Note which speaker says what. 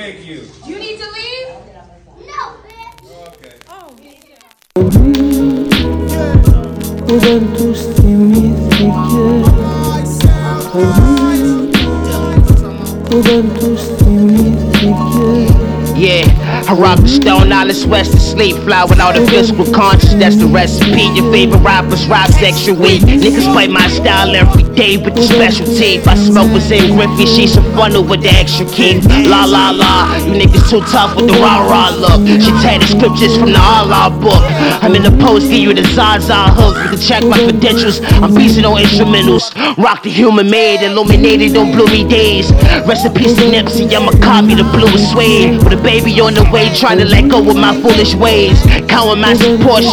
Speaker 1: Thank you.
Speaker 2: Do you need to leave?
Speaker 3: No.
Speaker 1: Okay.
Speaker 2: Oh.
Speaker 4: Yeah, I rock the Stone Island West to sleep, fly without a physical conscience, that's the recipe. Your favorite rappers rap extra weak. Niggas play my style every day with the specialty. If I smoke was in Griffey, she some fun with the extra key. La la la, you niggas too tough with the rah rah look. She take the scriptures from the Allah book. I'm in the post, give you the Zaza hook. You can check my credentials, I'm beastin' on instrumentals. Rock the human made, illuminated on bloomy days. Recipes to Nipsey, I'ma copy the bluest suede. With a baby on the way, trying to let go of my foolish ways. Counting my support.